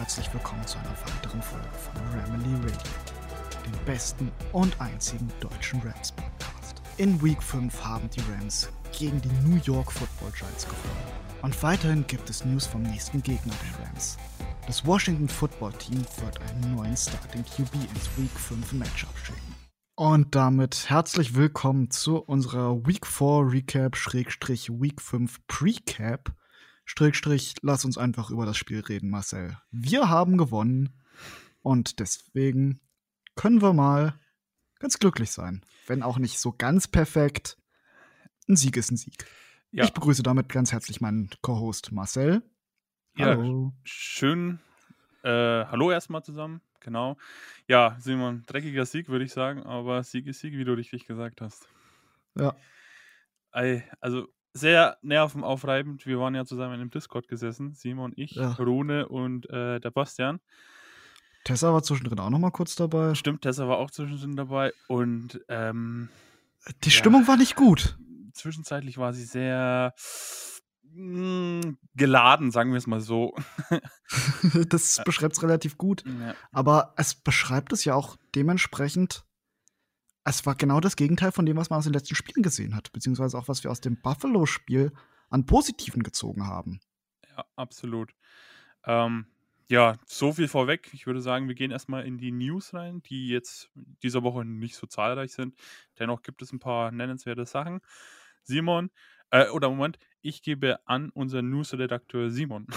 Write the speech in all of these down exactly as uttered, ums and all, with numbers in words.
herzlich willkommen zu einer weiteren Folge von Ramily Radio, dem besten und einzigen deutschen Rams-Podcast. In Week fünf haben die Rams gegen die New York Football Giants gewonnen. Und weiterhin gibt es News vom nächsten Gegner der Rams. Das Washington Football Team wird einen neuen Starting Q B ins Week fünf Matchup schicken. Und damit herzlich willkommen zu unserer Week vier Recap Schrägstrich Week fünf Precap. Strich, lass uns einfach über das Spiel reden, Marcel. Wir haben gewonnen und deswegen können wir mal ganz glücklich sein. Wenn auch nicht so ganz perfekt. Ein Sieg ist ein Sieg. Ja. Ich begrüße damit ganz herzlich meinen Co-Host Marcel. Hallo. Ja, schön. Äh, hallo erstmal zusammen. Genau. Ja, Simon, dreckiger Sieg, würde ich sagen, aber Sieg ist Sieg, wie du richtig gesagt hast. Ja. Also sehr nervenaufreibend. Wir waren ja zusammen in einem Discord gesessen, Simon, ich, ja. Rune und äh, der Bastian. Tessa war zwischendrin auch noch mal kurz dabei. Stimmt, Tessa war auch zwischendrin dabei und ähm, die Stimmung ja, war nicht gut. Zwischenzeitlich war sie sehr mh, geladen, sagen wir es mal so. Das beschreibt es relativ gut. Ja. Aber es beschreibt es ja auch dementsprechend. Es war genau das Gegenteil von dem, was man aus den letzten Spielen gesehen hat, beziehungsweise auch was wir aus dem Buffalo-Spiel an Positiven gezogen haben. Ja, absolut. Ähm, ja, so viel vorweg. Ich würde sagen, wir gehen erstmal in die News rein, die jetzt dieser Woche nicht so zahlreich sind. Dennoch gibt es ein paar nennenswerte Sachen. Simon, äh, oder Moment, ich gebe an unseren News-Redakteur Simon.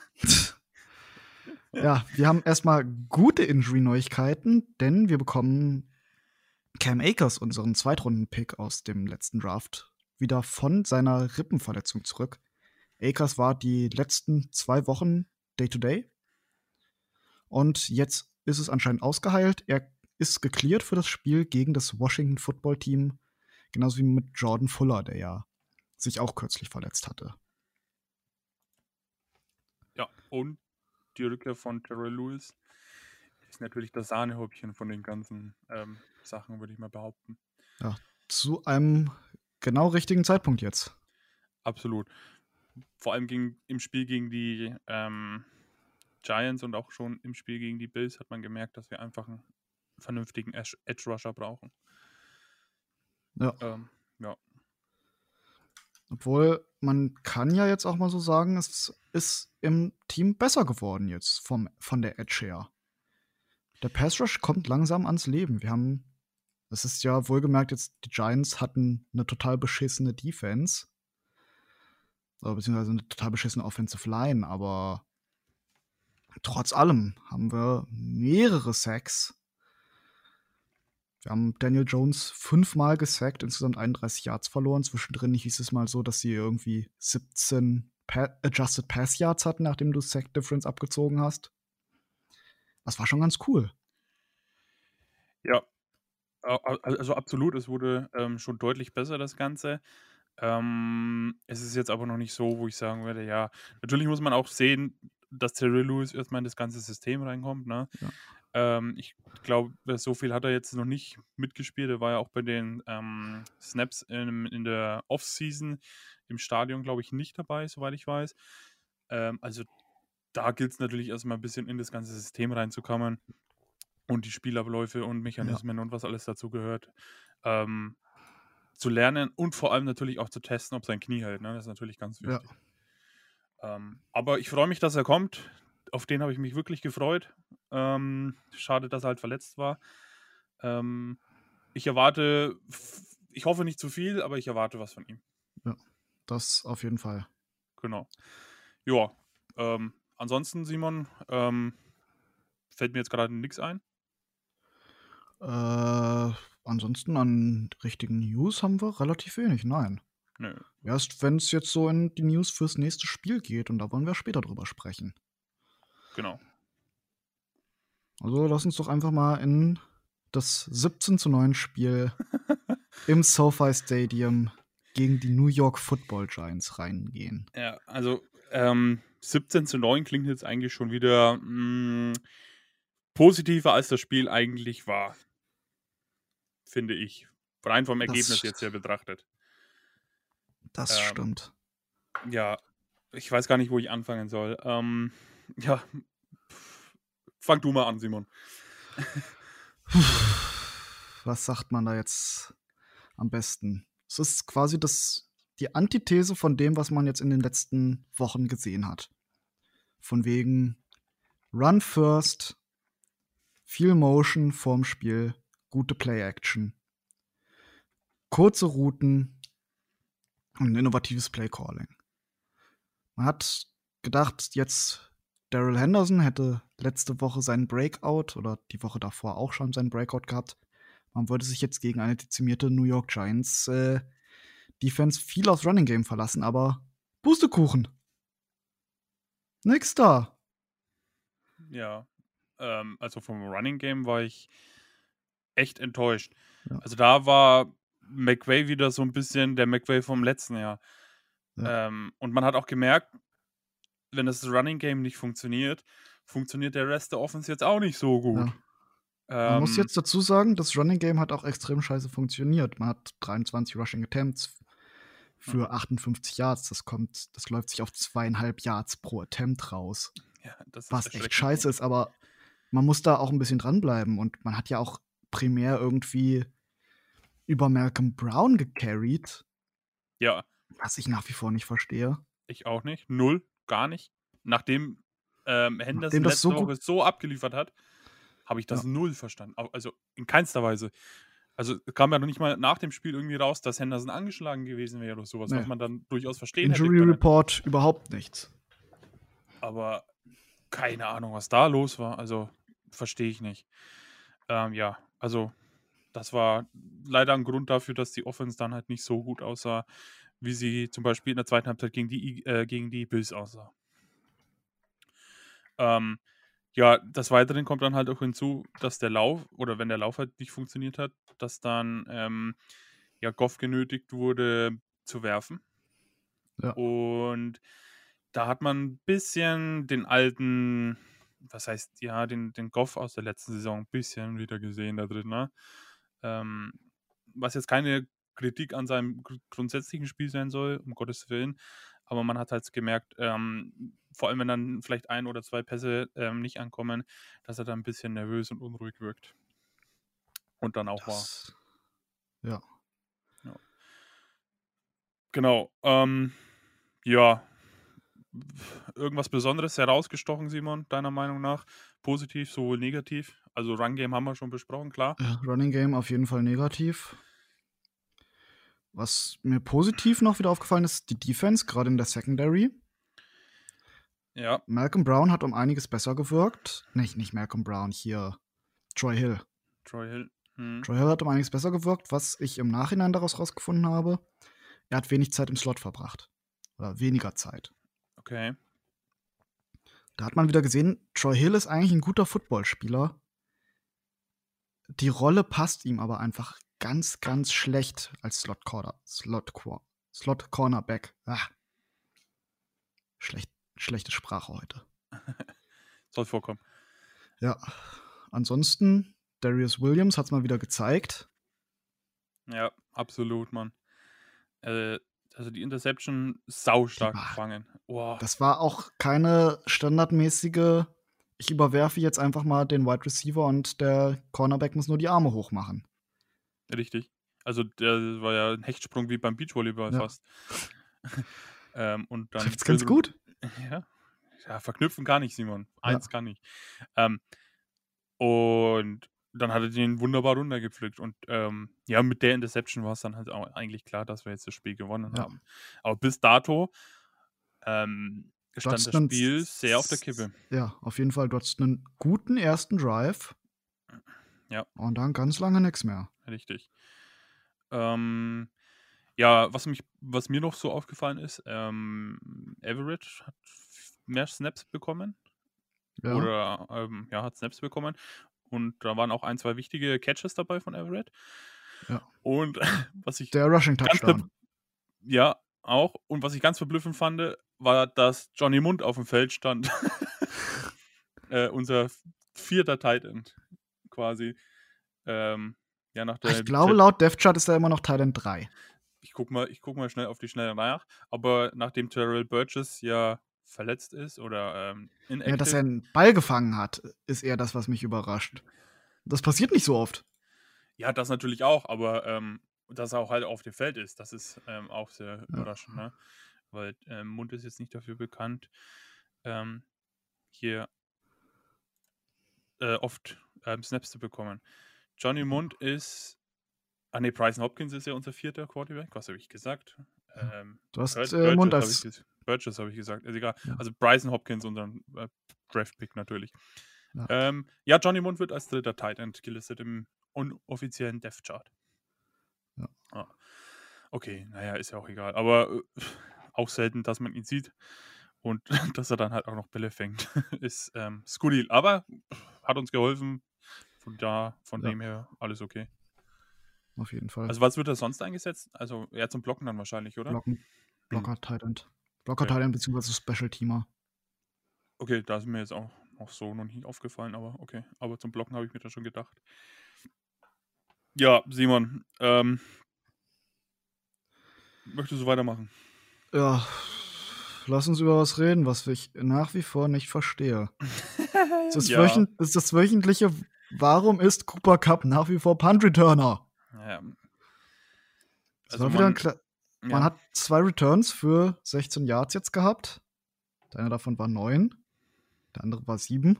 Ja, wir haben erstmal gute Injury-Neuigkeiten, denn wir bekommen Cam Akers, unseren Zweitrunden-Pick aus dem letzten Draft, wieder von seiner Rippenverletzung zurück. Akers war die letzten zwei Wochen Day-to-Day. Und jetzt ist es anscheinend ausgeheilt. Er ist gecleared für das Spiel gegen das Washington Football Team. Genauso wie mit Jordan Fuller, der ja sich auch kürzlich verletzt hatte. Ja, und die Rückkehr von Terrell Lewis ist natürlich das Sahnehäubchen von den ganzen ähm, Sachen, würde ich mal behaupten. Ja, zu einem genau richtigen Zeitpunkt jetzt. Absolut. Vor allem gegen, im Spiel gegen die ähm, Giants und auch schon im Spiel gegen die Bills hat man gemerkt, dass wir einfach einen vernünftigen Edge-Rusher brauchen. Ja. Ähm, ja. Obwohl, man kann ja jetzt auch mal so sagen, es ist im Team besser geworden jetzt vom, von der Edge her. Der Pass-Rush kommt langsam ans Leben. Wir haben, es ist ja wohlgemerkt jetzt, die Giants hatten eine total beschissene Defense. Oder beziehungsweise eine total beschissene Offensive Line, aber trotz allem haben wir mehrere Sacks. Wir haben Daniel Jones fünfmal gesackt, insgesamt einunddreißig Yards verloren. Zwischendrin hieß es mal so, dass sie irgendwie siebzehn pa- Adjusted Pass Yards hatten, nachdem du Sack Difference abgezogen hast. Das war schon ganz cool. Ja, also absolut. Es wurde ähm, schon deutlich besser, das Ganze. Ähm, es ist jetzt aber noch nicht so, wo ich sagen würde, ja, natürlich muss man auch sehen, dass Terrell Lewis erstmal in das ganze System reinkommt, ne? Ja. Ähm, ich glaube, so viel hat er jetzt noch nicht mitgespielt. Er war ja auch bei den ähm, Snaps in, in der Offseason im Stadion, glaube ich, nicht dabei, soweit ich weiß. Ähm, also da gilt es natürlich erstmal ein bisschen in das ganze System reinzukommen und die Spielabläufe und Mechanismen ja. und was alles dazu gehört, ähm, zu lernen und vor allem natürlich auch zu testen, ob sein Knie hält. Ne? Das ist natürlich ganz wichtig. Ja. Ähm, aber ich freue mich, dass er kommt. Auf den habe ich mich wirklich gefreut. Ähm, schade, dass er halt verletzt war. Ähm, ich erwarte, ich hoffe nicht zu viel, aber ich erwarte was von ihm. Ja, das auf jeden Fall. Genau. Ja, ähm, ansonsten, Simon, ähm, fällt mir jetzt gerade nichts ein. Äh, ansonsten an richtigen News haben wir relativ wenig, nein. Nö. Erst wenn es jetzt so in die News fürs nächste Spiel geht und da wollen wir später drüber sprechen. Genau. Also lass uns doch einfach mal in das siebzehn zu neun Spiel im SoFi Stadium gegen die New York Football Giants reingehen. Ja, also ähm, siebzehn zu neun klingt jetzt eigentlich schon wieder mh, positiver, als das Spiel eigentlich war. Finde ich. Rein vom Ergebnis das, jetzt hier betrachtet. Das ähm, stimmt. Ja, ich weiß gar nicht, wo ich anfangen soll. Ähm, ja, fang du mal an, Simon. Was sagt man da jetzt am besten? Es ist quasi das, die Antithese von dem, was man jetzt in den letzten Wochen gesehen hat. Von wegen Run first, viel Motion vorm Spiel, gute Play-Action, kurze Routen und ein innovatives Play-Calling. Man hat gedacht, jetzt Darrell Henderson hätte letzte Woche seinen Breakout oder die Woche davor auch schon seinen Breakout gehabt. Man wollte sich jetzt gegen eine dezimierte New York Giants äh, Defense viel aufs Running Game verlassen, aber Pustekuchen. Nix da. Ja, ähm, also vom Running Game war ich echt enttäuscht. Ja. Also da war McVay wieder so ein bisschen der McVay vom letzten Jahr. Ja. Ähm, und man hat auch gemerkt, wenn das Running Game nicht funktioniert, funktioniert der Rest der Offense jetzt auch nicht so gut. Ja. Man muss Ähm, jetzt dazu sagen, das Running Game hat auch extrem scheiße funktioniert. Man hat dreiundzwanzig Rushing Attempts für achtundfünfzig Yards. Das kommt, das läuft sich auf zweieinhalb Yards pro Attempt raus. ja, das ist Was echt erschreckend. scheiße ist, aber man muss da auch ein bisschen dranbleiben. Und man hat ja auch primär irgendwie über Malcolm Brown gecarried, Ja, was ich nach wie vor nicht verstehe. ich auch nicht. Null, gar nicht. Nachdem ähm, Henderson Nachdem das letzte so Woche gut- so abgeliefert hat, habe ich das Ja. null verstanden. Au- Also in keinster Weise. Also kam ja noch nicht mal nach dem Spiel irgendwie raus, dass Henderson angeschlagen gewesen wäre oder sowas, Nee. was man dann durchaus verstehen hätte Injury können. Report überhaupt nichts. Aber keine Ahnung, was da los war. Also verstehe ich nicht. Ähm, ja, also das war leider ein Grund dafür, dass die Offense dann halt nicht so gut aussah, wie sie zum Beispiel in der zweiten Halbzeit gegen die, äh, gegen die Bills aussah. Ähm, ja, des Weiteren kommt dann halt auch hinzu, dass der Lauf, oder wenn der Lauf halt nicht funktioniert hat, dass dann ähm, ja, Goff genötigt wurde zu werfen. Ja. Und da hat man ein bisschen den alten, was heißt, ja, den, den Goff aus der letzten Saison ein bisschen wieder gesehen da drin, ne? Ähm, was jetzt keine Kritik an seinem gr- grundsätzlichen Spiel sein soll, um Gottes Willen, aber man hat halt gemerkt, ähm, vor allem wenn dann vielleicht ein oder zwei Pässe ähm, nicht ankommen, dass er dann ein bisschen nervös und unruhig wirkt. Und dann auch war. Das, ja. Genau. Ähm, ja. Irgendwas Besonderes herausgestochen, Simon, deiner Meinung nach? Positiv, sowohl negativ? Also Run Game haben wir schon besprochen, klar. Ja, Running Game auf jeden Fall negativ. Was mir positiv noch wieder aufgefallen ist, die Defense, gerade in der Secondary. Ja, Malcolm Brown hat um einiges besser gewirkt. Nicht, nicht Malcolm Brown, hier Troy Hill. Troy Hill. Hm. Troy Hill hat um einiges besser gewirkt, was ich im Nachhinein daraus rausgefunden habe. Er hat wenig Zeit im Slot verbracht. Oder weniger Zeit. Okay. Da hat man wieder gesehen, Troy Hill ist eigentlich ein guter Footballspieler. Die Rolle passt ihm aber einfach ganz, ganz schlecht als Slot Corner, Slot, Slot Cornerback. Ah. Schlecht, schlechte Sprache heute. Soll vorkommen. Ja. Ansonsten, Darius Williams hat es mal wieder gezeigt. Ja, absolut, Mann. Äh, also die Interception saustark Die war- gefangen. Boah. Das war auch keine standardmäßige, ich überwerfe jetzt einfach mal den Wide Receiver und der Cornerback muss nur die Arme hochmachen. Richtig. Also der war ja ein Hechtsprung wie beim Beachvolleyball Ja. fast. ähm, und dann Trifft's ganz gut. Ja. Ja, verknüpfen kann ich, Simon. Ja. Eins kann ich. Ähm, und dann hat er den wunderbar runtergepflückt. Und ähm, ja, mit der Interception war es dann halt auch eigentlich klar, dass wir jetzt das Spiel gewonnen Ja. haben. Aber bis dato ähm, stand das Dodson- Spiel sehr auf der Kippe. Ja, auf jeden Fall. Du hattest einen guten ersten Drive. Ja. Und dann ganz lange nichts mehr. Richtig. Ähm, ja, was, mich, was mir noch so aufgefallen ist, ähm, Everett hat mehr Snaps bekommen. Ja. Oder ähm, ja, hat Snaps bekommen. Und da waren auch ein, zwei wichtige Catches dabei von Everett. Ja. Und was ich Der Rushing ganz Touchdown. verb- ja, auch. Und was ich ganz verblüffend fand, war, dass Johnny Mund auf dem Feld stand. äh, unser vierter Tight End quasi. Ähm, ja, nach der Ich glaube, laut DevChat ist er immer noch Thailand drei. ich guck mal, ich guck mal schnell auf die Schnelle nach. Aber nachdem Terrell Burgess ja verletzt ist oder ähm, Ja, dass inactive. er einen Ball gefangen hat, ist eher das, was mich überrascht. Das passiert nicht so oft. Ja, das natürlich auch, aber ähm, dass er auch halt auf dem Feld ist, das ist ähm, auch sehr Ja. überraschend, ne? Weil ähm, Mund ist jetzt nicht dafür bekannt, ähm, hier äh, oft ähm, Snaps zu bekommen. Johnny Mund ist, ah ne, Bryson Hopkins ist ja unser vierter Quarterback, was habe ich gesagt? Ja. Ähm, Du hast Bur- äh, Mund Burgess habe ich, als. ges Burgess habe ich gesagt, ist egal. Ja. Also Bryson Hopkins, unser äh, Draft-Pick natürlich. Ja. Ähm, ja, Johnny Mund wird als dritter Tight End gelistet im unoffiziellen Depth-Chart. Ja. Ah. Okay, naja, ist ja auch egal. Aber äh, auch selten, dass man ihn sieht und dass er dann halt auch noch Bälle fängt, ist ähm, skurril. Aber hat uns geholfen. Von da, von Ja. dem her, alles okay. Auf jeden Fall. Also was wird er sonst eingesetzt? Also eher zum Blocken dann wahrscheinlich, oder? Blocken. Blocker, Tight End. Blocker, Okay. Tight End beziehungsweise Special Teamer. Okay, da ist mir jetzt auch noch so noch nicht aufgefallen, aber okay. Aber zum Blocken habe ich mir da schon gedacht. Ja, Simon, ähm, möchtest du weitermachen? Ja, lass uns über was reden, was ich nach wie vor nicht verstehe. Das ist, Ja. wöchent, das, ist das wöchentliche, warum ist Cooper Kupp nach wie vor Punt-Returner? Ja. Das Also war wieder ein man, Kla ja. man hat zwei Returns für sechzehn Yards jetzt gehabt. Der eine davon war neun, der andere war sieben.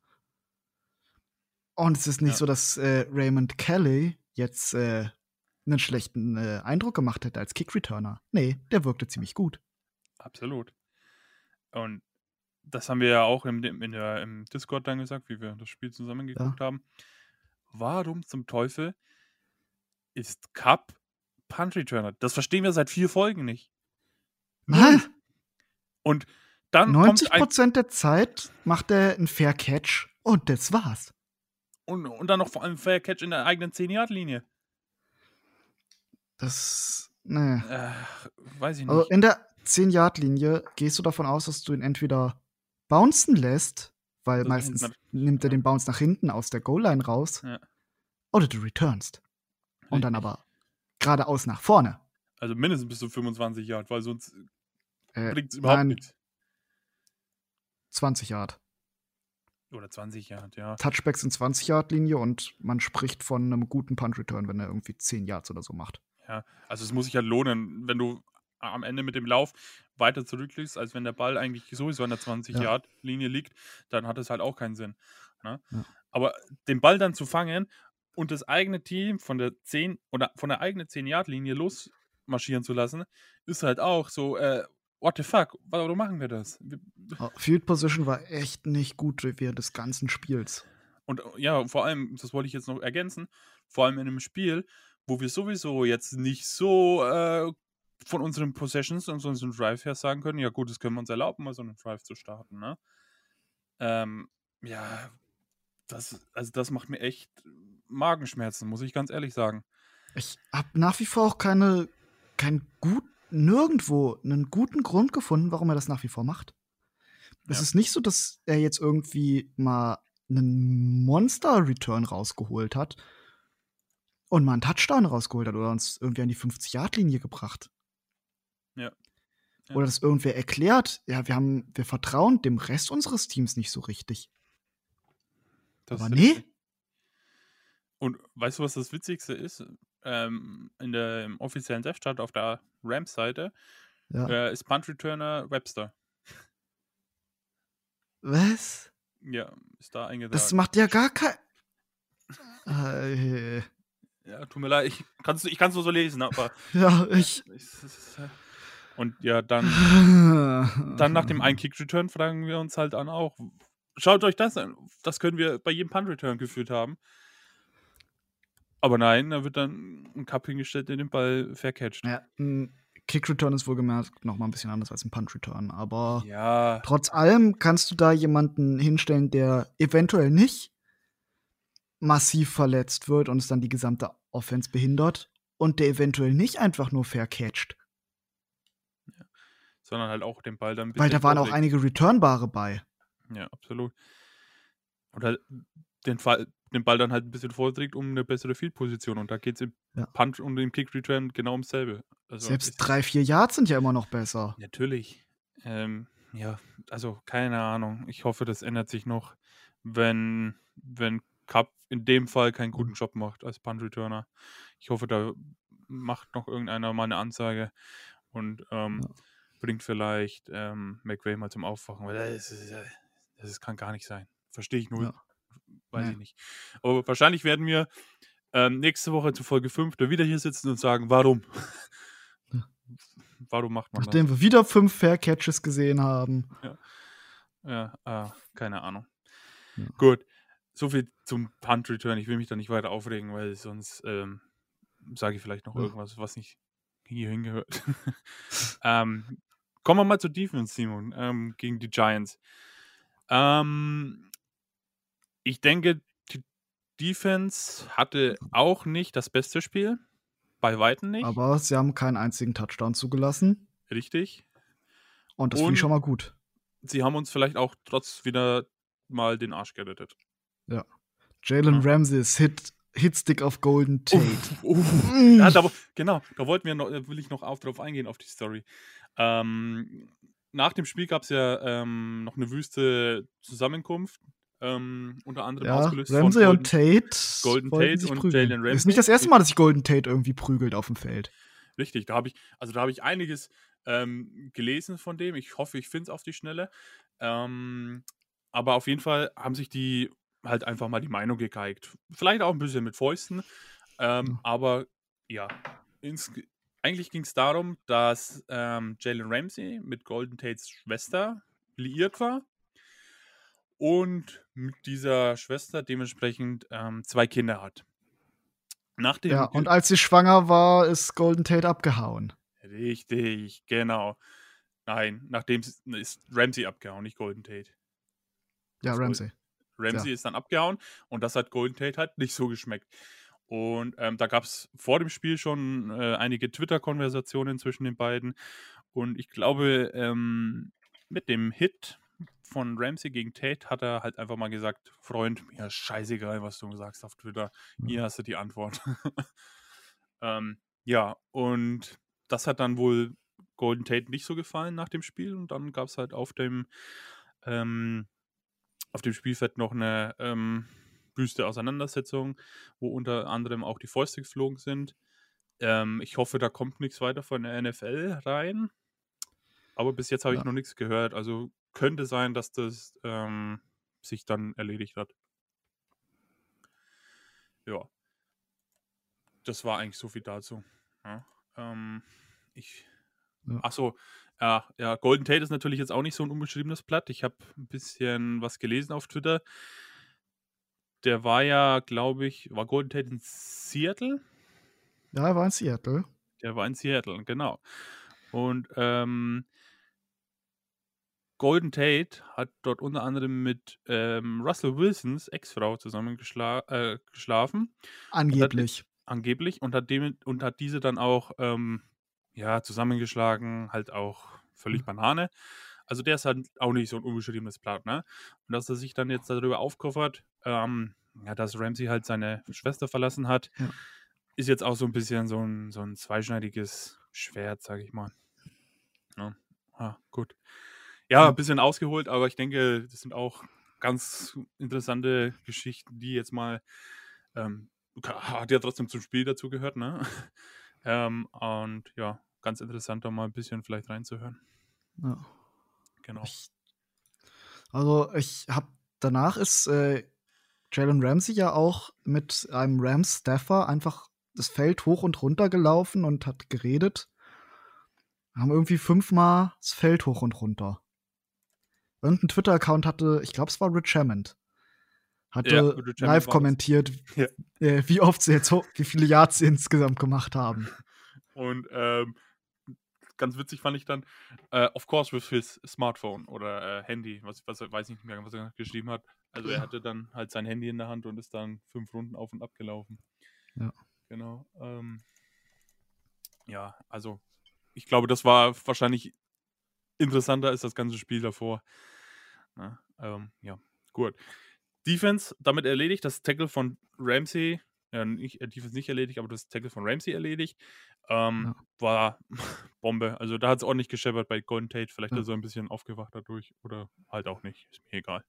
Und es ist nicht Ja. so, dass äh, Raymond Kelly jetzt äh, einen schlechten äh, Eindruck gemacht hätte als Kick-Returner. Nee, der wirkte ziemlich gut. Absolut. Und das haben wir ja auch im, in der, im Discord dann gesagt, wie wir das Spiel zusammen geguckt Ja. haben. Warum zum Teufel ist Cup Punt Returner? Das verstehen wir seit vier Folgen nicht. Null. Und dann neunzig kommt ein, Prozent der Zeit macht er einen Fair Catch und das war's. und, und dann noch vor allem Fair Catch in der eigenen zehn-Yard-Linie. Das, nee. Äh, weiß ich nicht. Also in der zehn-Yard-Linie gehst du davon aus, dass du ihn entweder bouncen lässt, weil Das meistens hinten- nimmt er ja. den Bounce nach hinten aus der Goal-Line raus, Ja. oder du returnst. Und dann Richtig. aber geradeaus nach vorne. Also mindestens bis zu fünfundzwanzig Yard, weil sonst Äh, bringt es überhaupt nein, nichts. zwanzig Yard. Oder zwanzig Yard, ja. Touchbacks in zwanzig-Yard-Linie und man spricht von einem guten Punt-Return, wenn er irgendwie zehn Yards oder so macht. Ja, also es muss sich halt lohnen, wenn du am Ende mit dem Lauf weiter zurückliegst, als wenn der Ball eigentlich sowieso an der zwanzig-Yard-Linie liegt, dann hat es halt auch keinen Sinn. Ne? Ja. Aber den Ball dann zu fangen und das eigene Team von der zehn oder von der eigenen zehn-Yard-Linie losmarschieren zu lassen, ist halt auch so, äh, what the fuck, warum machen wir das? Wir, Oh, Field Position war echt nicht gut während des ganzen Spiels. Und ja, vor allem, das wollte ich jetzt noch ergänzen, vor allem in einem Spiel, wo wir sowieso jetzt nicht so äh, von unseren Possessions und unseren Drive her sagen können, ja gut, das können wir uns erlauben, mal so einen Drive zu starten, ne? Ähm, ja, das, also das macht mir echt Magenschmerzen, muss ich ganz ehrlich sagen. Ich habe nach wie vor auch keine, kein gut, nirgendwo einen guten Grund gefunden, warum er das nach wie vor macht. Es Ja. ist nicht so, dass er jetzt irgendwie mal einen Monster-Return rausgeholt hat und mal einen Touchdown rausgeholt hat oder uns irgendwie an die fünfzig-Yard-Linie gebracht. Ja. Ja. Oder dass irgendwer erklärt, ja, wir haben, wir vertrauen dem Rest unseres Teams nicht so richtig. Das Aber ist nee. richtig. Und weißt du, was das Witzigste ist? Ähm, in der im offiziellen Dev-Chart auf der Rams-Seite Ja. äh, ist Punt-Returner Webster. Was? Ja, ist da eingetragen. Das macht ja gar kein. Äh, Ja, tut mir leid, ich kann es ich kann's nur so lesen, aber. ja, ich. Und ja, dann, dann nach dem Ein-Kick-Return fragen wir uns halt an auch. Schaut euch das an. Das können wir bei jedem Punt-Return geführt haben. Aber nein, da wird dann ein Cup hingestellt, der den Ball vercatcht. Ja, ein Kick-Return ist wohlgemerkt noch mal ein bisschen anders als ein Punch-Return. Aber Ja, trotz allem kannst du da jemanden hinstellen, der eventuell nicht massiv verletzt wird und es dann die gesamte Offense behindert und der eventuell nicht einfach nur vercatcht. sondern halt auch den Ball dann ein bisschen Weil da waren auch vorlegt. einige Returnbare bei. Ja, absolut. Und halt den, Fall, den Ball dann halt ein bisschen vorträgt um eine bessere Field-Position. Und da geht es im Ja. Punch und im Kick-Return genau ums selbe. Also Selbst ist- drei, vier Yards sind ja immer noch besser. Natürlich. Ähm, ja, also keine Ahnung. Ich hoffe, das ändert sich noch, wenn, wenn Cup in dem Fall keinen guten Job macht als Punt-Returner. Ich hoffe, da macht noch irgendeiner mal eine Ansage und ähm, Ja. bringt vielleicht ähm, McVay mal zum Aufwachen, weil das, ist, äh, das ist, kann gar nicht sein. Verstehe ich null. Ja. Weiß Nee. ich nicht. Aber wahrscheinlich werden wir ähm, nächste Woche zu Folge fünf da wieder hier sitzen und sagen, warum? Ja. Warum macht man das? Nachdem wir wieder fünf Fair Catches gesehen haben. Ja, ja ah, keine Ahnung. Ja. Gut, so viel zum Punt Return. Ich will mich da nicht weiter aufregen, weil sonst ähm, sage ich vielleicht noch Ja. irgendwas, was nicht hier hingehört. ähm, kommen wir mal zur Defense, Simon, ähm, gegen die Giants. Ähm, ich denke, die Defense hatte auch nicht das beste Spiel. Bei Weitem nicht. Aber sie haben keinen einzigen Touchdown zugelassen. Richtig. Und das finde ich schon Und mal gut. sie haben uns vielleicht auch trotz wieder mal den Arsch gerettet. Ja. Jalen Ja. Ramsey's Hit, Hitstick auf Golden Tate. Uff, uff. Mm. Ja, da, genau, da wollten wir noch, äh, will ich noch auf, drauf eingehen, auf die Story. Ähm, nach dem Spiel gab es ja ähm, noch eine wüste Zusammenkunft, ähm, unter anderem Ja, ausgelöst von Ramsey und Golden, Tate Golden wollten Tate sich und prügeln. Jalen Ist nicht Ramsey. das erste Mal, dass sich Golden Tate irgendwie prügelt auf dem Feld. Richtig, da habe ich, also da habe ich einiges ähm, gelesen von dem. Ich hoffe, ich finde es auf die Schnelle. Ähm, aber auf jeden Fall haben sich die halt einfach mal die Meinung gegeigt. Vielleicht auch ein bisschen mit Fäusten. Ähm, Ja. aber ja, ins, eigentlich ging es darum, dass ähm, Jalen Ramsey mit Golden Tates Schwester liiert war und mit dieser Schwester dementsprechend ähm, zwei Kinder hat. Nach dem Ja, Ge- und als sie schwanger war, ist Golden Tate abgehauen. Richtig, genau. Nein, nachdem s- ist Ramsey abgehauen, nicht Golden Tate. Ja, Das Gold- Ramsey. Ramsey Ja. ist dann abgehauen und das hat Golden Tate halt nicht so geschmeckt. Und ähm, da gab es vor dem Spiel schon äh, einige Twitter-Konversationen zwischen den beiden. Und ich glaube, ähm, mit dem Hit von Ramsey gegen Tate hat er halt einfach mal gesagt, Freund, mir ist scheißegal, was du sagst auf Twitter. Hier hast du die Antwort. ähm, ja, und das hat dann wohl Golden Tate nicht so gefallen nach dem Spiel. Und dann gab es halt auf dem ähm, auf dem Spielfeld noch eine ähm, wüste Auseinandersetzung, wo unter anderem auch die Fäuste geflogen sind. Ähm, ich hoffe, da kommt nichts weiter von der N F L rein. Aber bis jetzt habe ich Ja. noch nichts gehört. Also könnte sein, dass das ähm, sich dann erledigt hat. Ja. Das war eigentlich so viel dazu. Ja. Ähm, ich. Ja. Achso, ja, ja, Golden Tate ist natürlich jetzt auch nicht so ein unbeschriebenes Blatt. Ich habe ein bisschen was gelesen auf Twitter. Der war ja, glaube ich, war Golden Tate in Seattle? Ja, er war in Seattle. Der war in Seattle, genau. Und ähm, Golden Tate hat dort unter anderem mit ähm, Russell Wilsons Ex-Frau zusammen geschla äh, geschlafen. Angeblich. Und hat, angeblich. Und hat, dem, und hat diese dann auch ähm, ja, zusammengeschlagen, halt auch völlig Banane. Also der ist halt auch nicht so ein unbeschriebenes Blatt, ne? Und dass er sich dann jetzt darüber aufkoffert, ähm, ja, dass Ramsey halt seine Schwester verlassen hat, Ja. ist jetzt auch so ein bisschen so ein, so ein zweischneidiges Schwert, sag ich mal. Ja, ah, gut. Ja, ein bisschen ausgeholt, aber ich denke, das sind auch ganz interessante Geschichten, die jetzt mal, ähm, hat ja trotzdem zum Spiel dazu gehört, ne? ähm, und ja, ganz interessant, da mal ein bisschen vielleicht reinzuhören. Ja. Genau. Ich, also ich habe danach ist äh, Jalen Ramsey ja auch mit einem Rams-Staffer einfach das Feld hoch und runter gelaufen und hat geredet. Haben irgendwie fünfmal das Feld hoch und runter. Irgendein Twitter-Account hatte, ich glaube, es war Rich Hammond, hatte Ja, Rich Hammond live war das. kommentiert, Ja. äh, wie oft sie jetzt, ho- wie viele Yards sie insgesamt gemacht haben. Und ähm, ganz witzig fand ich dann, äh, of course with his Smartphone oder äh, Handy, was, was weiß ich nicht mehr, was er geschrieben hat. Also er hatte dann halt sein Handy in der Hand und ist dann fünf Runden auf und ab gelaufen. Ja. Genau. Ähm, ja, also ich glaube, das war wahrscheinlich interessanter als das ganze Spiel davor. Na, ähm, ja, gut. Defense damit erledigt. Das Tackle von Ramsey ja, nicht, äh, Defense nicht erledigt, aber das Tackle von Ramsey erledigt. Ähm, Ja. war Bombe. Also da hat es ordentlich gescheppert bei Golden Tate. Vielleicht Ja. ist er ein bisschen aufgewacht dadurch oder halt auch nicht. Ist mir egal.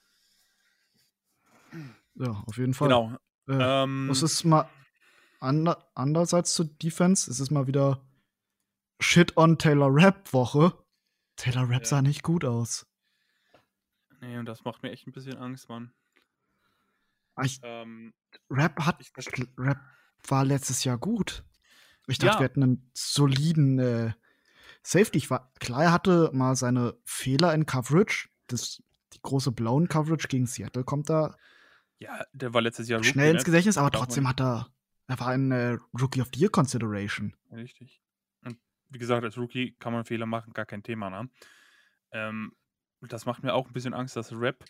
Ja, auf jeden Fall. Genau. Äh, es Ähm, ist mal ander andererseits zur Defense, es ist mal wieder Shit on Taylor Rapp Woche. Taylor Rapp Ja. sah nicht gut aus. nee, und das macht mir echt ein bisschen Angst, Mann. Ah, Ich, Ähm, Rapp hat ich verst- Rapp war letztes Jahr gut. Ich dachte, Ja. wir hätten einen soliden äh, Safety. Ich war, klar, er hatte mal seine Fehler in Coverage. Das, die große blauen Coverage gegen Seattle kommt da ja, der war letztes Jahr Rookie, schnell ins ne? Gedächtnis, aber Darf man trotzdem nicht- hat er, er war in äh, Rookie of the Year Consideration. Richtig. Und wie gesagt, als Rookie kann man Fehler machen, gar kein Thema, ne? Ähm, das macht mir auch ein bisschen Angst, dass Rap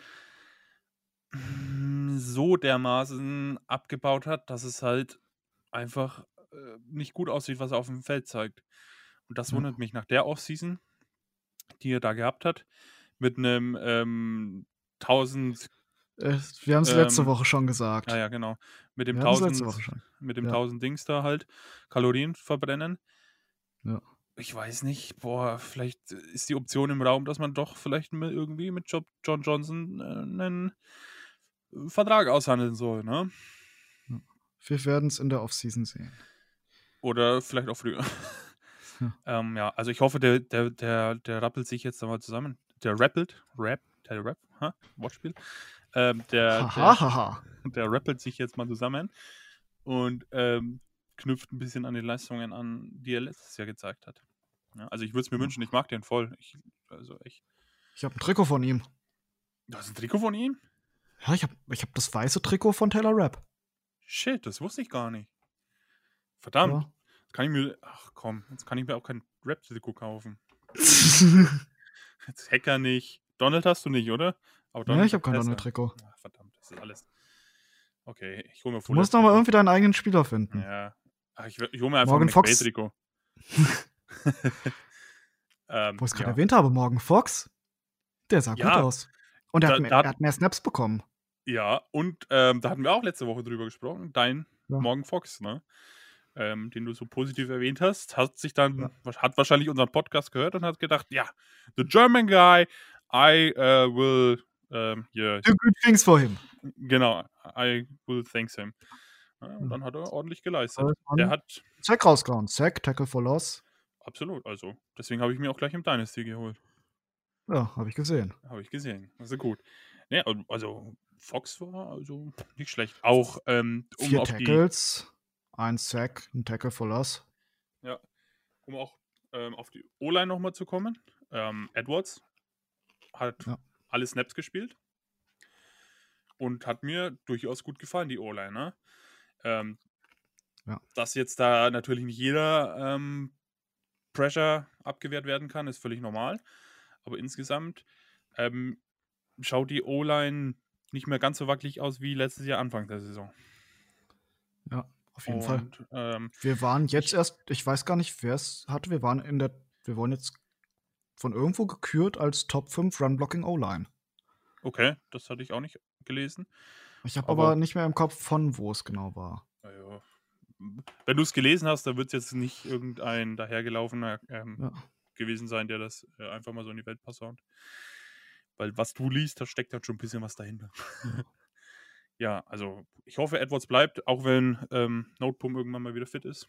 mm, so dermaßen abgebaut hat, dass es halt einfach äh, nicht gut aussieht, was er auf dem Feld zeigt. Und das Ja. wundert mich nach der Offseason, die er da gehabt hat, mit einem ähm, tausend, Äh, wir haben es letzte ähm, Woche schon gesagt. ah ja, genau, mit dem Wir hatten es letzte Woche tausend, schon. mit dem Ja. tausend Dings da halt, Kalorien verbrennen. Ja. Ich weiß nicht, boah, vielleicht ist die Option im Raum, dass man doch vielleicht mit, irgendwie mit Job John Johnson äh, einen Vertrag aushandeln soll, ne? Wir werden es in der Offseason sehen. Oder vielleicht auch früher. Ja. ähm, ja, also ich hoffe, der, der, der, der rappelt sich jetzt einmal zusammen. Der rappelt, Rap, der Rap, ha? Wortspiel. Ähm, der, der, Hahaha. der rappelt sich jetzt mal zusammen und ähm, knüpft ein bisschen an die Leistungen an, die er letztes Jahr gezeigt hat. Ja, also ich würde es mir wünschen, ich mag den voll. Ich, also echt. Ich habe ein Trikot von ihm. Du hast ein Trikot von ihm? Ja, ich habe ich hab das weiße Trikot von Taylor Rapp. Shit, das wusste ich gar nicht. Verdammt. Ja. Jetzt kann ich mir, ach komm, jetzt kann ich mir auch kein Rap-Trikot kaufen. Jetzt Hacker nicht. Donald hast du nicht, oder? Aber Ja, ich habe hat kein Tessa. Donald-Trikot. Ach, verdammt, das ist alles. Okay, ich hole mir Du musst noch mal irgendwie deinen eigenen Spieler finden. Ja. Ach, ich, ich hole mir einfach Morgan ein Fox. McVay-Trikot. ähm, Wo ich es gerade ja. erwähnt habe, Morgan Fox, der sah Ja. gut aus. Und er, Da- hat, mehr, da hat- er hat mehr Snaps bekommen. Ja, und ähm, da hatten wir auch letzte Woche drüber gesprochen. Dein Ja. Morgan Fox, ne? Ähm, den du so positiv erwähnt hast, hat sich dann, Ja. hat wahrscheinlich unseren Podcast gehört und hat gedacht, ja, the German guy, I uh, will, ähm, yeah, Do good things for him. genau, I will thanks him. Ja, und Ja. dann hat er ordentlich geleistet. Soll man- Der hat, Sack rausgehauen. Sack, Tackle for Loss. absolut, also, deswegen habe ich mir auch gleich im Dynasty geholt. Ja, habe ich gesehen. Habe ich gesehen. Also gut. Ja, also Fox war also nicht schlecht. Auch ähm, um Vier auf die, Tackles, ein Sack, ein Tackle for Loss. ja, um auch ähm, auf die O-Line nochmal zu kommen. Ähm, Edwards hat Ja. alle Snaps gespielt und hat mir durchaus gut gefallen, die O-Line. Ne? Ähm, Ja. Dass jetzt da natürlich nicht jeder ähm, Pressure abgewehrt werden kann, ist völlig normal. Aber insgesamt ähm, schaut die O-Line nicht mehr ganz so wackelig aus wie letztes Jahr Anfang der Saison. Ja, auf jeden Fall. Und ähm, Wir waren jetzt ich- erst, ich weiß gar nicht, wer es hatte. Wir waren in der, wir wurden jetzt von irgendwo gekürt als Top fünf Run-Blocking O-Line. okay, das hatte ich auch nicht gelesen. Ich habe Aber- aber nicht mehr im Kopf, von wo es genau war. Naja, wenn du es gelesen hast, dann wird es jetzt nicht irgendein dahergelaufener ähm, Ja. gewesen sein, der das äh, einfach mal so in die Welt passaunt. Weil was du liest, da steckt halt schon ein bisschen was dahinter. Ja. Ja, also ich hoffe, Edwards bleibt, auch wenn ähm, Noteboom irgendwann mal wieder fit ist.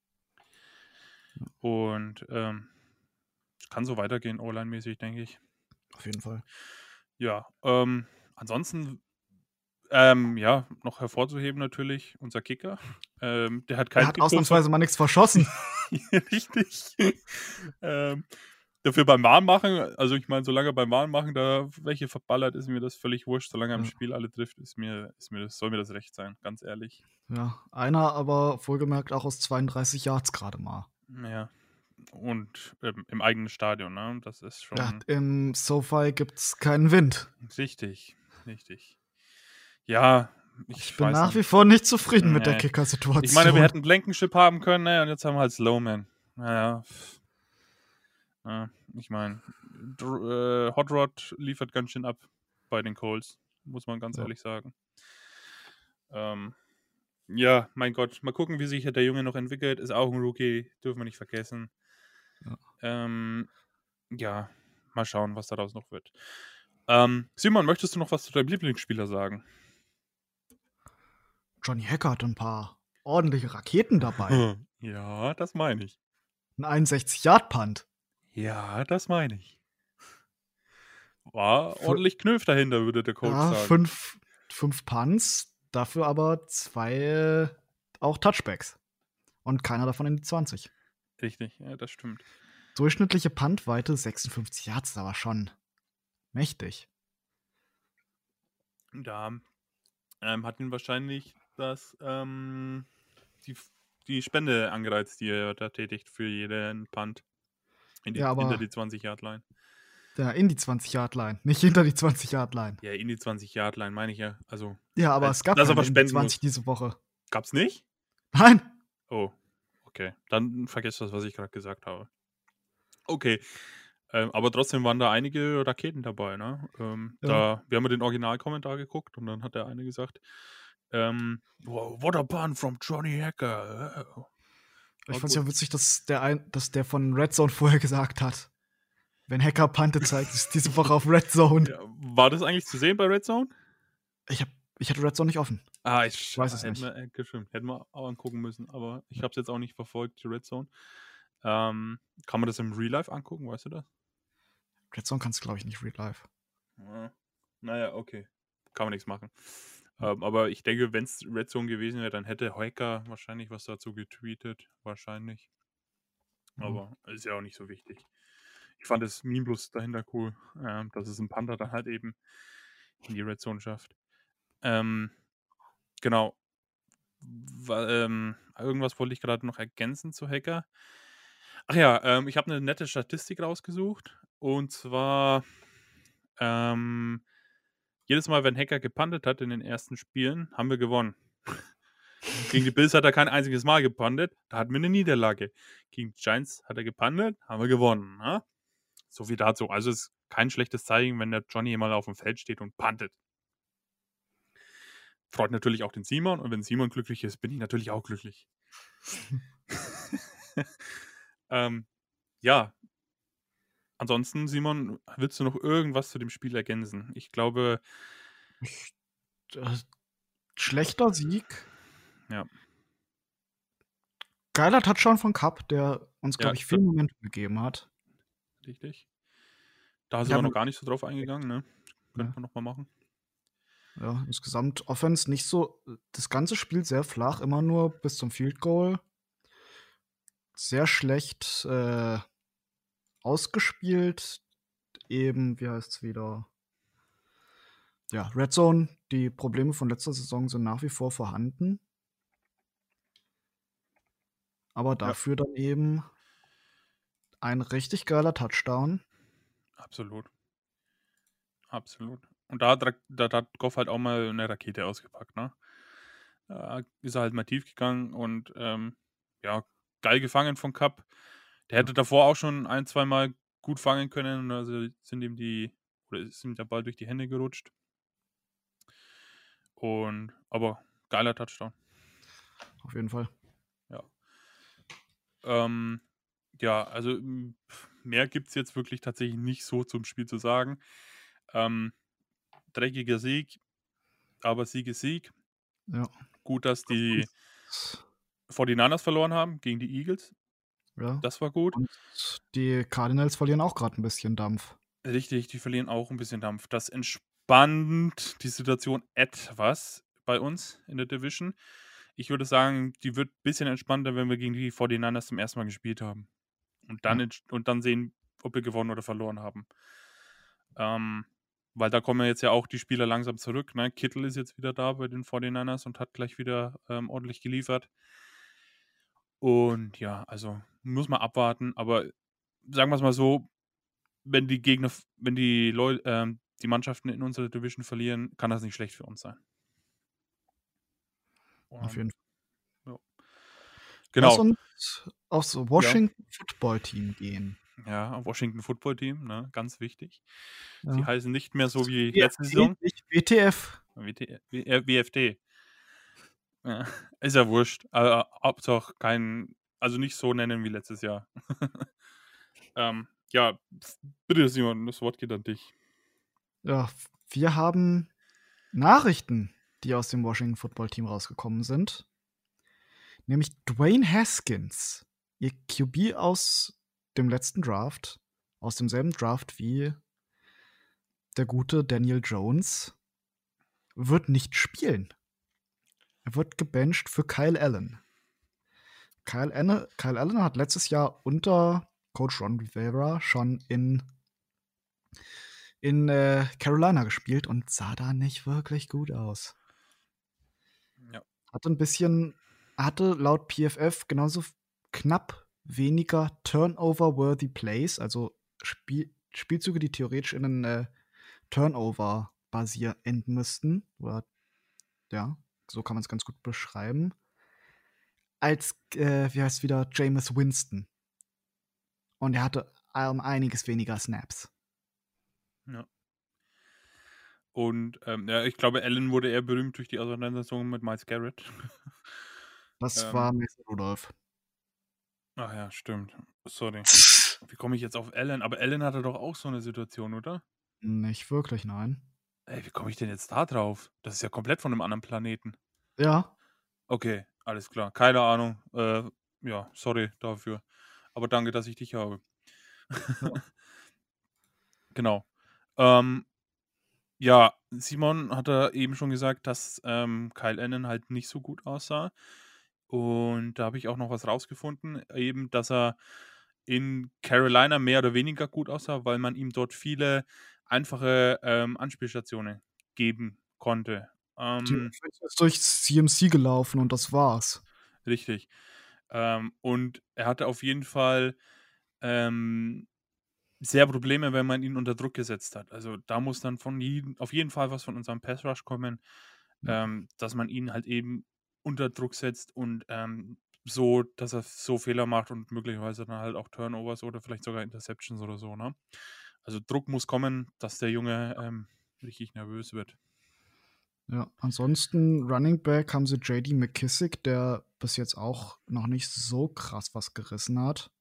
Und ähm, kann so weitergehen, O-Line-mäßig, denke ich. Auf jeden Fall. Ja, ähm, ansonsten, ähm, ja, noch hervorzuheben natürlich unser Kicker. Ähm, der hat kein Er hat Trikot ausnahmsweise mal nichts verschossen. Richtig. ähm, dafür beim Warmmachen, also ich meine, solange beim Warmmachen da welche verballert, ist mir das völlig wurscht. Solange er im Ja. Spiel alle trifft, ist mir, ist mir das, soll mir das recht sein, ganz ehrlich. Ja, einer aber wohlgemerkt auch aus zweiunddreißig Yards gerade mal. Ja. Und ähm, im eigenen Stadion, ne? Das ist schon Ja, im SoFi gibt's keinen Wind. richtig, richtig. Ja, ich, Ich bin weiß nach nicht. wie vor nicht zufrieden mit der Nee. Kicker-Situation. Ich meine, wir hätten Blankenship haben können, ne? Und jetzt haben wir halt Slowman. Naja. Ja, ich meine, äh, Hot Rod liefert ganz schön ab bei den Colts, muss man ganz Ja. ehrlich sagen. Ähm, Ja, mein Gott, mal gucken, wie sich der Junge noch entwickelt. Ist auch ein Rookie, dürfen wir nicht vergessen. Ja. Ähm, ja, mal schauen, was daraus noch wird. Ähm, Simon, möchtest du noch was zu deinem Lieblingsspieler sagen? Johnny Hecker hat ein paar ordentliche Raketen dabei. Ja, das meine ich. Ein einundsechzig-Yard-Punt. Ja, das meine ich. War Für, ordentlich Knöpf dahinter, würde der Coach ja, sagen. fünf, fünf Punts, dafür aber zwei äh, auch Touchbacks. Und keiner davon in die zwanzig. Richtig, ja, das stimmt. Durchschnittliche Puntweite sechsundfünfzig Yards, aber schon mächtig. Da ähm, hat ihn wahrscheinlich das, ähm, die, die Spende angereizt, die er da tätigt für jeden Punt in die, Ja, aber hinter die zwanzig-Yard-Line. ja, in die zwanzig-Yard-Line, nicht hinter die zwanzig-Yard-Line. Ja, in die zwanzig-Yard-Line, meine ich ja. Also, Ja, aber äh, es gab dass er keine was in die spenden zwanzig muss. diese Woche. Gab's nicht? Nein. Oh, okay. Dann vergesst das, was ich gerade gesagt habe. Okay. Ähm, aber trotzdem waren da einige Raketen dabei, ne? Ähm, Ja. da, wir haben ja den Originalkommentar geguckt und dann hat der eine gesagt, ähm, wow, what a pun from Johnny Hacker. Ich War fand's gut. ja witzig, dass der, ein, dass der von Red Zone vorher gesagt hat, wenn Hacker Pante zeigt, ist diese Woche auf Red Zone. Ja, war das eigentlich zu sehen bei Red Zone? Ich, hab, ich hatte Red Zone nicht offen. Ah, ich, Ich weiß es hätten nicht. wir, äh, gestimmt, hätten wir auch angucken müssen, aber ich habe es jetzt auch nicht verfolgt, die Red Zone. Ähm, kann man das im Real Life angucken, weißt du das? Red Zone kannst du, glaube ich, nicht real life. Ja. Naja, okay. Kann man nichts machen. Ähm, aber ich denke, wenn es Red Zone gewesen wäre, dann hätte Heuker wahrscheinlich was dazu getweetet. Wahrscheinlich. Mhm. Aber ist ja auch nicht so wichtig. Ich fand das Meme bloß dahinter cool, ähm, dass es ein Panther dann halt eben in die Red Zone schafft. Ähm, genau. Wa- ähm, irgendwas wollte ich gerade noch ergänzen zu Hacker. Ach ja, ähm, ich habe eine nette Statistik rausgesucht. Und zwar, ähm, jedes Mal, wenn Hacker gepuntet hat in den ersten Spielen, haben wir gewonnen. Gegen die Bills hat er kein einziges Mal gepuntet, da hatten wir eine Niederlage. Gegen die Giants hat er gepuntet, haben wir gewonnen. Ne? So viel dazu. Also ist kein schlechtes Zeichen, wenn der Johnny mal auf dem Feld steht und puntet. Freut natürlich auch den Simon und wenn Simon glücklich ist, bin ich natürlich auch glücklich. ähm, ja. Ansonsten, Simon, willst du noch irgendwas zu dem Spiel ergänzen? Ich glaube. Ich, äh, schlechter Sieg. Ja. Geiler Touchdown von Cup, der uns, glaube Ja, ich, viel Momentum gegeben hat. Richtig. Da sind Ja, wir noch aber- gar nicht so drauf eingegangen, ne? Könnte Ja. man nochmal machen. Ja, insgesamt Offense nicht so. Das ganze Spiel sehr flach, immer nur bis zum Field Goal. Sehr schlecht äh, ausgespielt. Eben, wie heißt es wieder? Ja, Red Zone. Die Probleme von letzter Saison sind nach wie vor vorhanden. Aber dafür dann eben ein richtig geiler Touchdown. Absolut. Absolut. Und da hat, Ra- da hat Goff halt auch mal eine Rakete ausgepackt, ne? Da ist er halt mal tief gegangen und ähm, ja, geil gefangen von Cup. Der hätte davor auch schon ein, zwei Mal gut fangen können, also sind ihm die, oder ist ihm der Ball durch die Hände gerutscht. Und, aber geiler Touchdown. Auf jeden Fall. Ja. Ähm, ja, also m, pf, mehr gibt es jetzt wirklich tatsächlich nicht so zum Spiel zu sagen. Ähm, dreckiger Sieg, aber Sieg ist Sieg. Ja. Gut, dass die forty-niners verloren haben gegen die Eagles. Ja. Das war gut. Und die Cardinals verlieren auch gerade ein bisschen Dampf. Richtig, die verlieren auch ein bisschen Dampf. Das entspannt die Situation etwas bei uns in der Division. Ich würde sagen, die wird ein bisschen entspannter, wenn wir gegen die forty-niners zum ersten Mal gespielt haben. Und dann, Ja. entsch- und dann sehen, ob wir gewonnen oder verloren haben. Ähm, weil da kommen jetzt ja auch die Spieler langsam zurück. Ne? Kittle ist jetzt wieder da bei den forty-niners und hat gleich wieder ähm, ordentlich geliefert. Und ja, also muss man abwarten. Aber sagen wir es mal so, wenn die Gegner, wenn die Leute, ähm, die Mannschaften in unserer Division verlieren, kann das nicht schlecht für uns sein. Auf Und, jeden Fall. ja. Lass Genau. uns aufs Washington Football Team gehen. Ja, Washington Football Team, ne, ganz wichtig. Ja. Sie heißen nicht mehr so wie W F D, letzte Saison. Nicht W T F. W T W F D. Ja, ist ja wurscht. Äh, Hauptsache kein also nicht so nennen wie letztes Jahr. Ähm, ja, f bitte Simon, das Wort geht an dich. Ja, f wir haben Nachrichten, die aus dem Washington Football Team rausgekommen sind. Nämlich Dwayne Haskins, ihr Q B aus dem letzten Draft, aus demselben Draft wie der gute Daniel Jones, wird nicht spielen. Er wird gebencht für Kyle Allen. Kyle Allen Kyle Allen hat letztes Jahr unter Coach Ron Rivera schon in in, äh, Carolina gespielt und sah da nicht wirklich gut aus. Ja. Hatte 'n bisschen hatte laut P F F genauso f knapp weniger Turnover-worthy Plays, also Spiel Spielzüge, die theoretisch in 'nen, äh, Turnover basier enden müssten oder ja, so kann man's ganz gut beschreiben als, äh, wie heißt wieder, Jameis Winston. Und er hatte um einiges weniger Snaps. Ja. Und, ähm, ja, ich glaube, Allen wurde eher berühmt durch die Auseinandersetzung mit Myles Garrett. Das Ähm war Mason Rudolph. Ach ja, stimmt. Sorry. Wie komme ich jetzt auf Allen? Aber Allen hatte doch auch so 'ne Situation, oder? Nicht wirklich, nein. Ey, wie komme ich denn jetzt da drauf? Das ist ja komplett von 'nem anderen Planeten. Ja. Okay, alles klar. Keine Ahnung. Äh, ja, sorry dafür. Aber danke, dass ich dich habe. Ja. Genau. Ähm, ja, Simon hat da eben schon gesagt, dass, ähm, Kyle Allen halt nicht so gut aussah. Und da habe ich auch noch was rausgefunden, eben, dass er in Carolina mehr oder weniger gut aussah, weil man ihm dort viele einfache, ähm, Anspielstationen geben konnte. Ähm Theoretisch ist durch C M C gelaufen und das war's. Richtig. Ähm, und er hatte auf jeden Fall, ähm, sehr Probleme, wenn man ihn unter Druck gesetzt hat. Also, da muss dann von jeden auf jeden Fall was von unserem Pass Rush kommen, Ja. ähm, dass man ihn halt eben unter Druck setzt und, ähm, so dass er so Fehler macht und möglicherweise dann halt auch Turnovers oder vielleicht sogar Interceptions oder so, ne? Also, Druck muss kommen, dass der Junge, ähm, richtig nervös wird. Ja, ansonsten Running Back haben sie J D McKissick, der bis jetzt auch noch nicht so krass was gerissen hat.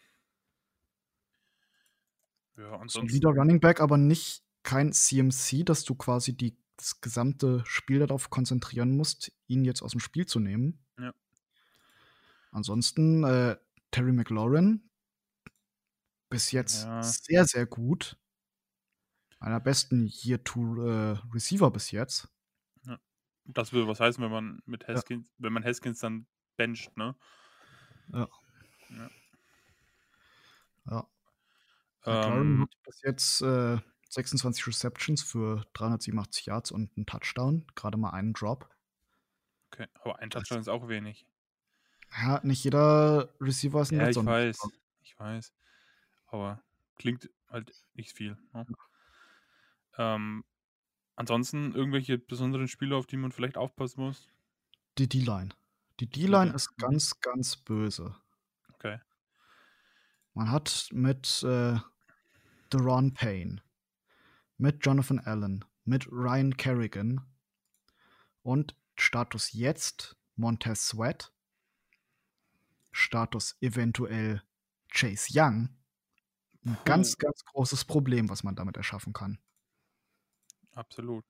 Ja, Solider ansonsten Running Back, aber nicht kein C M C, dass du quasi die das gesamte Spiel darauf konzentrieren musst, ihn jetzt aus'm Spiel zu nehmen. Ja. Ansonsten, äh, Terry McLaurin bis jetzt Ja. sehr, sehr gut. Einer besten Year Two, äh, Receiver bis jetzt. Ja. Das würde was heißen, wenn man mit Ja. Haskins wenn man Haskins dann bencht, ne? Ja. Ja. Ja. McLaurin Ähm hat bis jetzt, äh, sechsundzwanzig Receptions für dreihundertsiebenundachtzig Yards und 'n Touchdown, grade mal einen Drop. Okay, aber ein Das Touchdown ist auch wenig. Ja, nicht jeder Receiver ist 'n Ja, Red ich Zone Receiver. weiß, ich weiß. Aber klingt halt nicht viel, ne? Ja. Ähm, ansonsten irgendwelche besonderen Spieler, auf die man vielleicht aufpassen muss? Die D-Line. Die Die D-Line, D-Line ist mhm. ganz, ganz böse. Okay. Man hat mit, äh, Daron Payne, mit Jonathan Allen, mit Ryan Kerrigan und Status jetzt Montez Sweat Status eventuell Chase Young 'n Puh. ganz, ganz großes Problem, was man damit erschaffen kann. Absolut.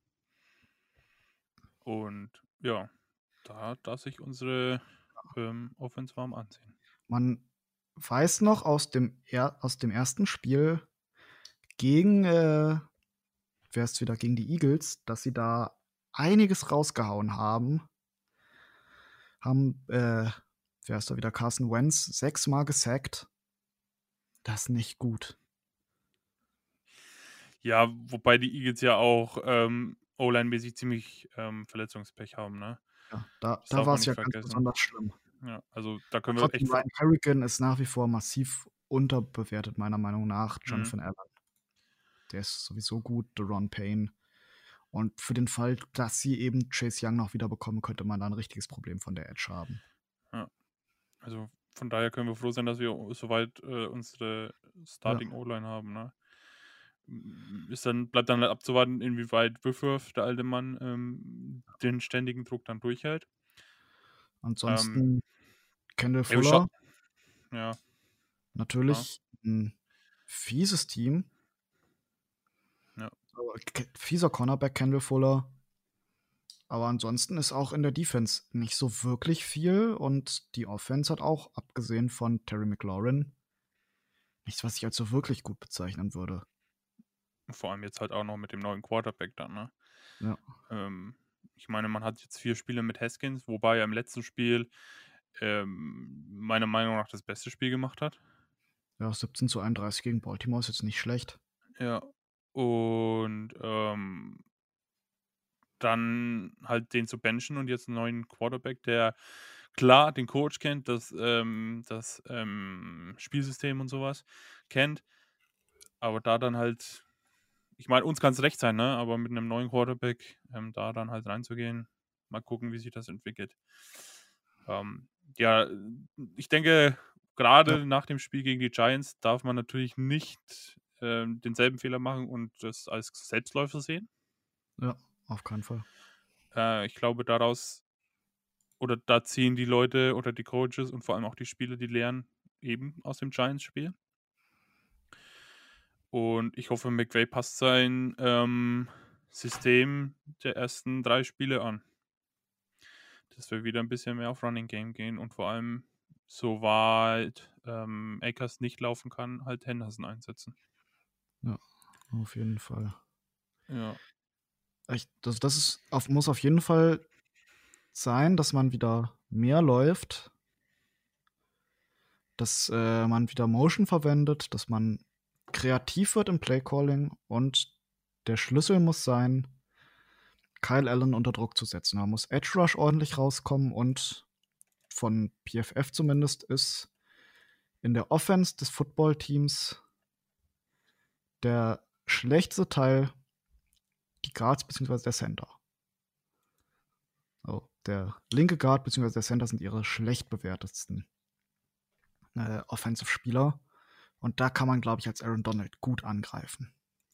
Und ja, da darf sich unsere, Ja. ähm, Offense warm anziehen. Man weiß noch aus dem er aus dem ersten Spiel gegen, äh wer ist wieder gegen die Eagles, dass sie da einiges rausgehauen haben. Haben, äh wer ist da wieder? Carson Wentz sechsmal gesackt. Das ist nicht gut. Ja, wobei die Eagles ja auch, ähm, O-Line-mäßig ziemlich, ähm, Verletzungspech haben, ne? Ja, da Das da darf man war's nicht ja ganz vergessen. besonders schlimm. Ja, also da Aber können wir echt trotzdem, fro Ryan Kerrigan ist nach wie vor massiv unterbewertet, meiner Meinung nach, Mhm. Jonathan Allen. Der ist sowieso gut, Daron Payne. Und für den Fall, dass sie eben Chase Young noch wiederbekommen, könnte man da 'n richtiges Problem von der Edge haben. Ja. Also, von daher können wir froh sein, dass wir soweit, äh, unsere Ja. Starting O-Line haben, ne? Hm, ist dann bleibt dann abzuwarten, inwieweit Whitworth, der alte Mann, ähm, den ständigen Druck dann durchhält. Ähm, Ansonsten Kendall ja, wir scha Fuller, ja, klar. natürlich ein fieses Team. Ja. Aber Ke fieser Cornerback Kendall Fuller. Aber ansonsten ist auch in der Defense nicht so wirklich viel und die Offense hat auch, abgesehen von Terry McLaurin, nichts, was ich als so wirklich gut bezeichnen würde. Vor allem jetzt halt auch noch mit dem neuen Quarterback dann, ne? Ja. Ähm, ich meine, man hat jetzt vier Spiele mit Haskins, wobei er im letzten Spiel ähm, meiner Meinung nach das beste Spiel gemacht hat. Ja, siebzehn zu einunddreißig gegen Baltimore ist jetzt nicht schlecht. Ja. Und ähm, dann halt den zu benchen und jetzt einen neuen Quarterback, der klar den Coach kennt, das, ähm, das ähm, Spielsystem und sowas kennt, aber da dann halt, ich meine, uns kann es recht sein, ne? Aber mit einem neuen Quarterback ähm, da dann halt reinzugehen, mal gucken, wie sich das entwickelt. Ähm, ja, ich denke, gerade Ja. nach dem Spiel gegen die Giants darf man natürlich nicht ähm, denselben Fehler machen und das als Selbstläufer sehen. Ja, auf keinen Fall. Äh, ich glaube, daraus oder da ziehen die Leute oder die Coaches und vor allem auch die Spieler die Lehren eben aus dem Giants-Spiel. Und ich hoffe, McVay passt sein ähm, System der ersten drei Spiele an. Dass wir wieder ein bisschen mehr auf Running Game gehen und vor allem, soweit ähm, Akers nicht laufen kann, halt Henderson einsetzen. Ja, auf jeden Fall. Ja. Ich, das das ist auf, muss auf jeden Fall sein, dass man wieder mehr läuft, dass äh, man wieder Motion verwendet, dass man kreativ wird im Playcalling und der Schlüssel muss sein, Kyle Allen unter Druck zu setzen. Da muss Edge Rush ordentlich rauskommen und von P F F zumindest ist in der Offense des Footballteams der schlechteste Teil die Guards bzw. der Center. Also der linke Guard bzw. der Center sind ihre schlecht bewertetsten äh, Offensive-Spieler. Und da kann man, glaube ich, als Aaron Donald gut angreifen.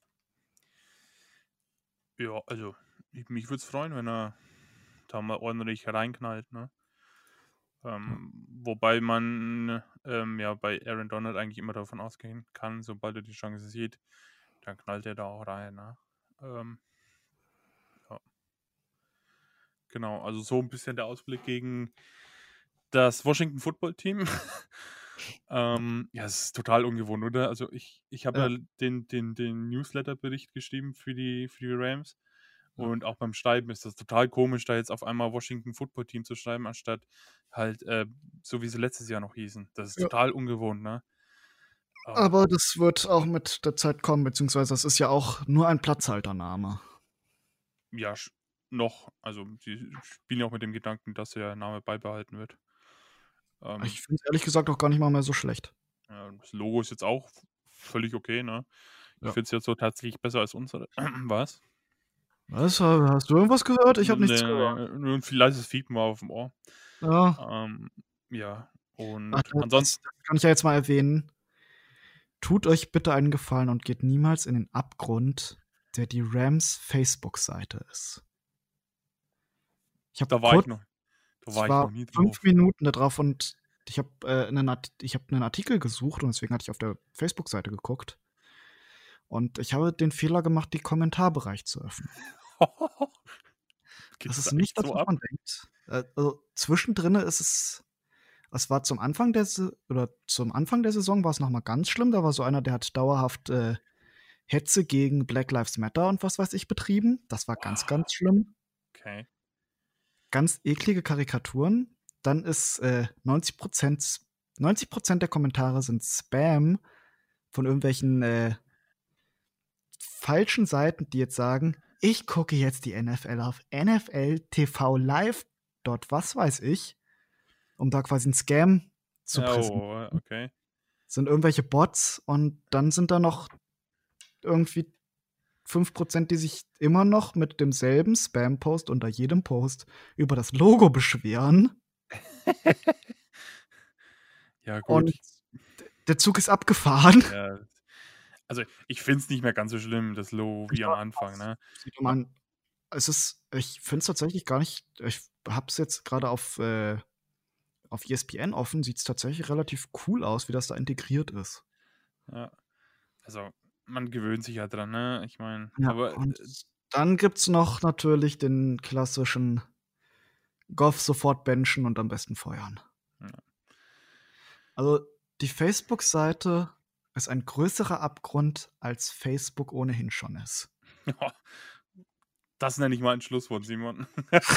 Ja, also ich, mich würde es freuen, wenn er da mal ordentlich reinknallt, ne? Ähm, ja. Wobei man ähm, ja bei Aaron Donald eigentlich immer davon ausgehen kann, sobald er die Chance sieht, dann knallt er da auch rein, ne? Ähm, ja. Genau, also so ein bisschen der Ausblick gegen das Washington Football Team. ähm, ja, es ist total ungewohnt, oder? Also ich, ich habe Ja. ja den, den, den Newsletter-Bericht geschrieben für die, für die Rams. Und auch beim Schreiben ist das total komisch, da jetzt auf einmal Washington Football Team zu schreiben, anstatt halt äh, so wie sie letztes Jahr noch hießen. Das ist Ja. total ungewohnt, ne? Ähm, Aber das wird auch mit der Zeit kommen, beziehungsweise das ist ja auch nur ein Platzhaltername. ja, sch- noch. Also sie spielen ja auch mit dem Gedanken, dass der Name beibehalten wird. Ähm, Ich finde es ehrlich gesagt auch gar nicht mal mehr so schlecht. ja, das Logo ist jetzt auch völlig okay, ne? Ich Ja. finde es jetzt so tatsächlich besser als unsere. Was? Was? Hast du irgendwas gehört? Ich habe nichts Nee, gehört. nee, nur ein viel leises Fiepen war auf dem Ohr. Ja. Ähm, ja, und Ach, das, ansonsten. das kann ich ja jetzt mal erwähnen. Tut euch bitte einen Gefallen und geht niemals in den Abgrund, der die Rams Facebook-Seite ist. Ich habe Da war kurz, ich noch, da es war ich war noch nie fünf drauf. Minuten da drauf und ich habe äh, einen, Art- ich hab einen Artikel gesucht und deswegen hatte ich auf der Facebook-Seite geguckt. Und ich habe den Fehler gemacht, den Kommentarbereich zu öffnen. Geht's Das da ist nicht echt das, so was ab? man denkt. Äh, also zwischendrin ist es, es war zum Anfang der Se oder zum Anfang der Saison war es noch mal ganz schlimm. Da war so einer, der hat dauerhaft äh, Hetze gegen Black Lives Matter und was weiß ich betrieben. Das war ganz, ganz schlimm. Okay. Ganz eklige Karikaturen. Dann ist äh, neunzig Prozent, neunzig Prozent der Kommentare sind Spam von irgendwelchen äh, falschen Seiten, die jetzt sagen, ich gucke jetzt die N F L auf N F L T V Live, dort was weiß ich, um da quasi einen Scam zu präsentieren. Oh, okay. Sind irgendwelche Bots und dann sind da noch irgendwie fünf Prozent, die sich immer noch mit demselben Spam-Post unter jedem Post über das Logo beschweren. Ja, gut. Und der Zug ist abgefahren. Ja. Also, ich finde es nicht mehr ganz so schlimm, das Logo wie am Ja, Anfang, ne? sieht man, es ist, ich finde es tatsächlich gar nicht, ich habe es jetzt gerade auf, äh, auf E S P N offen, sieht es tatsächlich relativ cool aus, wie das da integriert ist. Ja. Also, man gewöhnt sich ja dran, ne? Ich meine, Ja, aber und äh, dann gibt's noch natürlich den klassischen Goff sofort benchen und am besten feuern. ja. Also, die Facebook-Seite ist ein größerer Abgrund, als Facebook ohnehin schon ist. Das nenne ich mal ein Schlusswort, Simon.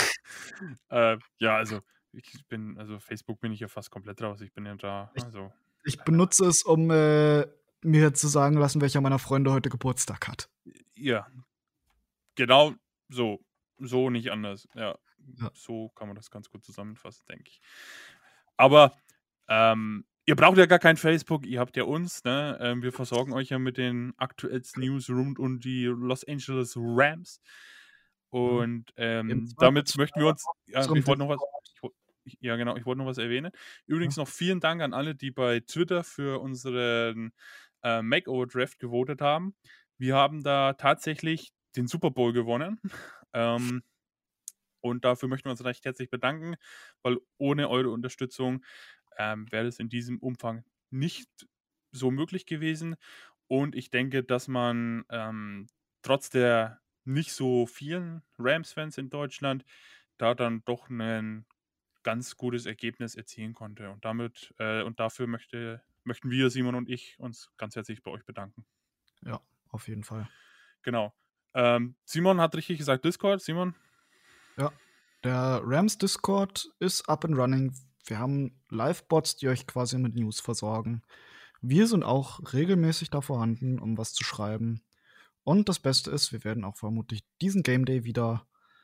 äh, ja, also ich bin, also Facebook bin ich ja fast komplett raus. Ich bin ja da, Ich also ich benutze es, um, äh, mir zu sagen lassen, welcher meiner Freunde heute Geburtstag hat. ja, genau so. So nicht anders. Ja, Ja. so kann man das ganz gut zusammenfassen, denke ich. Aber ähm, ihr braucht ja gar kein Facebook, ihr habt ja uns, ne? Ähm, wir versorgen euch ja mit den aktuellsten News rund um die Los Angeles Rams. Und Im ähm, damit Zweifelsfall möchten wir uns, auf ja, unserem ich wollte noch was, Discord. ich, woll- ich, ja genau, ich wollte noch was erwähnen. Übrigens Ja. noch vielen Dank an alle, die bei Twitter für unseren äh, Makeover-Draft gewotet haben. Wir haben da tatsächlich den Super Bowl gewonnen. ähm, und dafür möchten wir uns recht herzlich bedanken, weil ohne eure Unterstützung ähm, wäre es in diesem Umfang nicht so möglich gewesen. Und ich denke, dass man ähm, trotz der nicht so vielen Rams-Fans in Deutschland da dann doch ein ganz gutes Ergebnis erzielen konnte. Und damit äh, und dafür möchte, möchten wir, Simon und ich, uns ganz herzlich bei euch bedanken. Ja, auf jeden Fall. Genau. Ähm, Simon hat richtig gesagt Discord. Simon? Ja, der Rams Discord ist up and running. Wir haben Live-Bots, die euch quasi mit News versorgen. Wir sind auch regelmäßig da vorhanden, um was zu schreiben. Und das Beste ist, wir werden auch vermutlich diesen Game Day wieder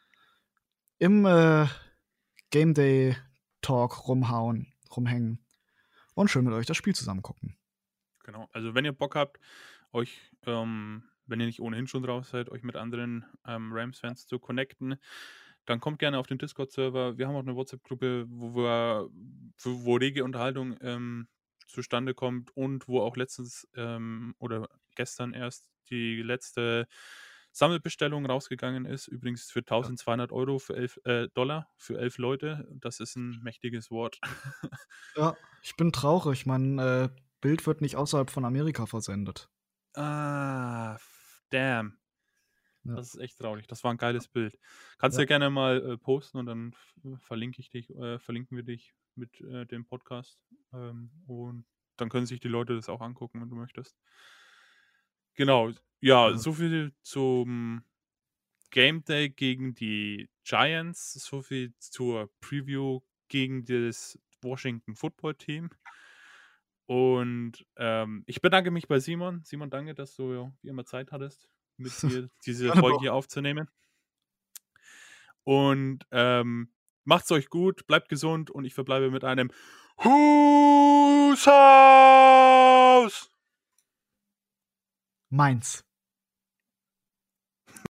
im äh, Game Day Talk rumhauen, rumhängen und schön mit euch das Spiel zusammen gucken. Genau. Also wenn ihr Bock habt, euch, ähm, wenn ihr nicht ohnehin schon drauf seid, euch mit anderen ähm, Rams-Fans zu connecten, dann kommt gerne auf den Discord-Server. Wir haben auch eine WhatsApp-Gruppe, wo wir, wo, wo rege Unterhaltung ähm, zustande kommt und wo auch letztens ähm, oder gestern erst die letzte Sammelbestellung rausgegangen ist. Übrigens für eintausendzweihundert Euro für elf äh, Dollar für elf Leute. Das ist ein mächtiges Wort. Ja, ich bin traurig. Mein äh, Bild wird nicht außerhalb von Amerika versendet. Ah, f- damn. Ja. Das ist echt traurig. Das war ein geiles Bild. Kannst Ja. ja gerne mal äh, posten und dann f- verlinke ich dich, äh, verlinken wir dich mit äh, dem Podcast. Ähm, und dann können sich die Leute das auch angucken, wenn du möchtest. Genau. Ja, Ja. so viel zum Game Day gegen die Giants. So viel zur Preview gegen das Washington Football Team. Und ähm, ich bedanke mich bei Simon. Simon, danke, dass du wie immer Zeit hattest, mit mir diese Gerne Folge doch. hier aufzunehmen. Und ähm, macht's euch gut, bleibt gesund und ich verbleibe mit einem Hus Haus! Meins.